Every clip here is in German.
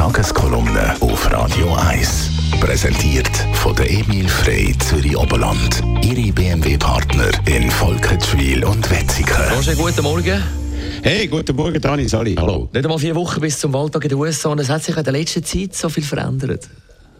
Tageskolumne auf Radio 1. Präsentiert von der Emil Frey Zürich Oberland. Ihre BMW-Partner in Volkenswil und Wetzikon. Roger, guten Morgen. Hey, guten Morgen, Dani, Sali, hallo. Nicht einmal 4 Wochen bis zum Wahltag in den USA und es hat sich in der letzten Zeit so viel verändert.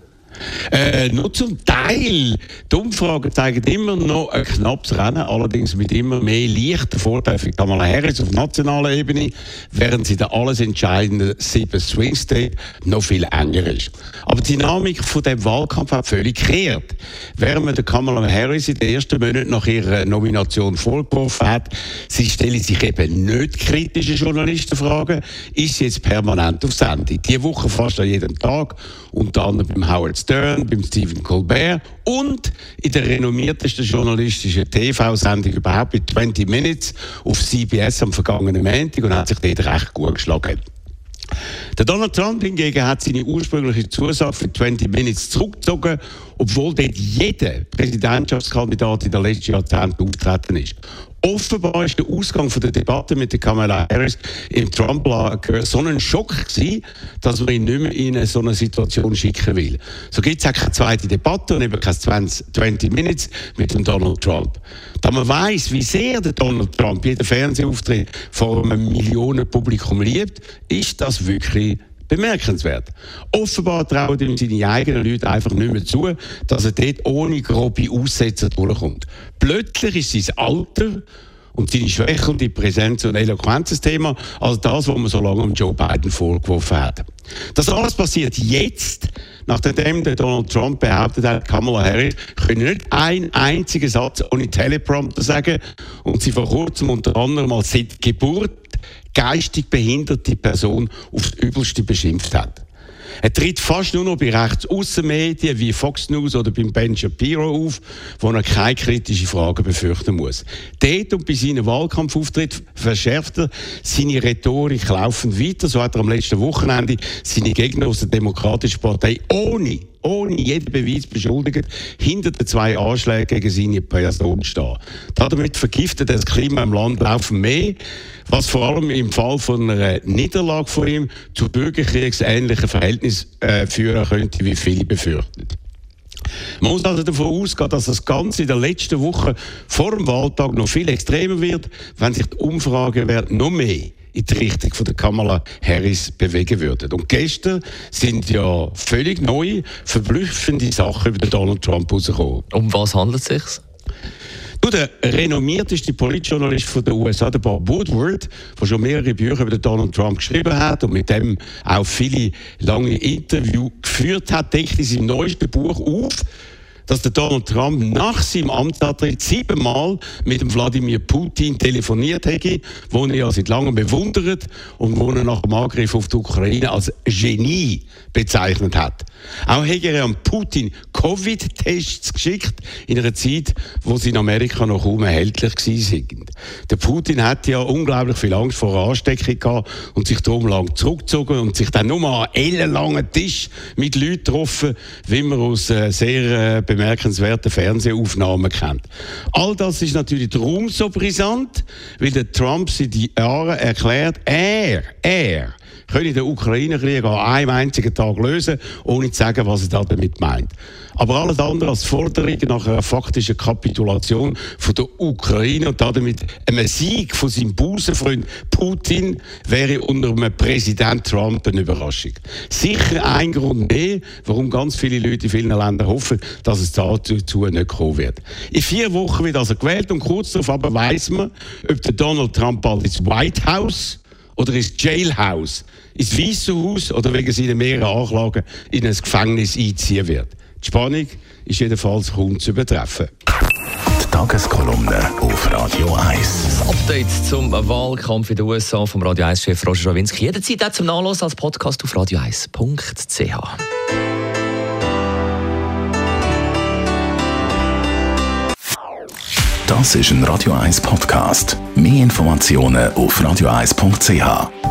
Nur zum Teil. Die Umfragen zeigen immer noch ein knappes Rennen, allerdings mit immer mehr leichten Vorteil für Kamala Harris auf nationaler Ebene, während sie der alles entscheidenden 7 Swing State noch viel enger ist. Aber die Dynamik von dem Wahlkampf hat völlig gekehrt. Während man der Kamala Harris in den ersten Monaten nach ihrer Nomination vorgeworfen hat, sie stelle sich eben nicht kritische Journalistenfragen, ist sie jetzt permanent auf Sendung. Diese Woche fast an jedem Tag, unter anderem beim Howard Stern, beim Stephen Colbert und in der renommiertesten journalistischen TV-Sendung überhaupt, bei 20 Minutes auf CBS am vergangenen Montag, und hat sich dort recht gut geschlagen. Der Donald Trump hingegen hat seine ursprüngliche Zusage für 20 Minutes zurückgezogen, obwohl dort jeder Präsidentschaftskandidat in den letzten Jahrzehnten aufgetreten ist. Offenbar ist der Ausgang von der Debatte mit der Kamala Harris im Trump-Lager so ein Schock gewesen, dass man ihn nicht mehr in so eine Situation schicken will. So gibt es auch keine zweite Debatte und eben keine 20 Minutes mit dem Donald Trump. Da man weiss, wie sehr der Donald Trump jeden Fernsehauftritt vor einem Millionenpublikum liebt, ist das wirklich bemerkenswert. Offenbar trauen ihm seine eigenen Leute einfach nicht mehr zu, dass er dort ohne grobe Aussetzer durchkommt. Plötzlich ist sein Alter und seine Schwäche und die Präsenz und Eloquenz ein Thema als das, was man so lange Joe Biden vorgeworfen hat. Das alles passiert jetzt, nachdem der Donald Trump behauptet hat, Kamala Harris könne nicht einen einzigen Satz ohne Teleprompter sagen und sie vor kurzem unter anderem als seit Geburt geistig behinderte Person aufs Übelste beschimpft hat. Er tritt fast nur noch bei Rechtsaußenmedien wie Fox News oder beim Ben Shapiro auf, wo er keine kritischen Fragen befürchten muss. Dort und bei seinen Wahlkampfauftritten verschärft er seine Rhetorik laufend weiter. So hat er am letzten Wochenende seine Gegner aus der Demokratischen Partei ohne jeden Beweis beschuldigt, hinter den 2 Anschlägen gegen seine Person stehen. Damit vergiftet das Klima im Land laufend mehr, was vor allem im Fall von einer Niederlage von ihm zu bürgerkriegsähnlichen Verhältnissen führen könnte, wie viele befürchten. Man muss also davon ausgehen, dass das Ganze in der letzten Woche vor dem Wahltag noch viel extremer wird, wenn sich die Umfragewerte noch mehr in die Richtung von der Kamala Harris bewegen würden. Und gestern sind ja völlig neue, verblüffende Sachen über den Donald Trump rausgekommen. Um was handelt es sich? Der renommierteste Politjournalist von den USA, der Bob Woodward, der schon mehrere Bücher über den Donald Trump geschrieben hat und mit dem auch viele lange Interviews geführt hat, deckt in seinem neuesten Buch auf, dass der Donald Trump nach seinem Amtsantritt 7-mal mit dem Wladimir Putin telefoniert hätte, wo er ja seit langem bewundert und wo er nach dem Angriff auf die Ukraine als Genie bezeichnet hat. Auch hätte er an Putin Covid-Tests geschickt, in einer Zeit, wo sie in Amerika noch kaum erhältlich waren. Der Putin hatte ja unglaublich viel Angst vor einer Ansteckung gehabt und sich darum lang zurückgezogen und sich dann nur mal an ellenlangen Tisch mit Leuten getroffen, wie man aus sehr bemerkenswerten Fernsehaufnahmen kennt. All das ist natürlich darum so brisant, weil der Trump seit Jahren erklärt, er könne den Ukraine-Krieg an einem einzigen Tag lösen, ohne zu sagen, was er damit meint. Aber alles andere als Forderung nach einer faktischen Kapitulation von der Ukraine und damit einem Sieg von seinem Busenfreund Putin wäre unter einem Präsident Trump eine Überraschung. Sicher ein Grund mehr, warum ganz viele Leute in vielen Ländern hoffen, dass es dazu nicht kommen wird. In 4 Wochen wird also gewählt und kurz darauf aber weiss man, ob der Donald Trump bald ins White House oder ins Jailhouse, ins Weiße Haus oder wegen seiner mehreren Anklagen in ein Gefängnis einziehen wird. Die Spannung ist jedenfalls kaum zu übertreffen. Die Tageskolumne auf Radio 1. Das Update zum Wahlkampf in den USA vom Radio 1-Chef Roger Schawinski. Jederzeit auch zum Nachlesen als Podcast auf radio1.ch. Das ist ein Radio 1 Podcast. Mehr Informationen auf radio1.ch.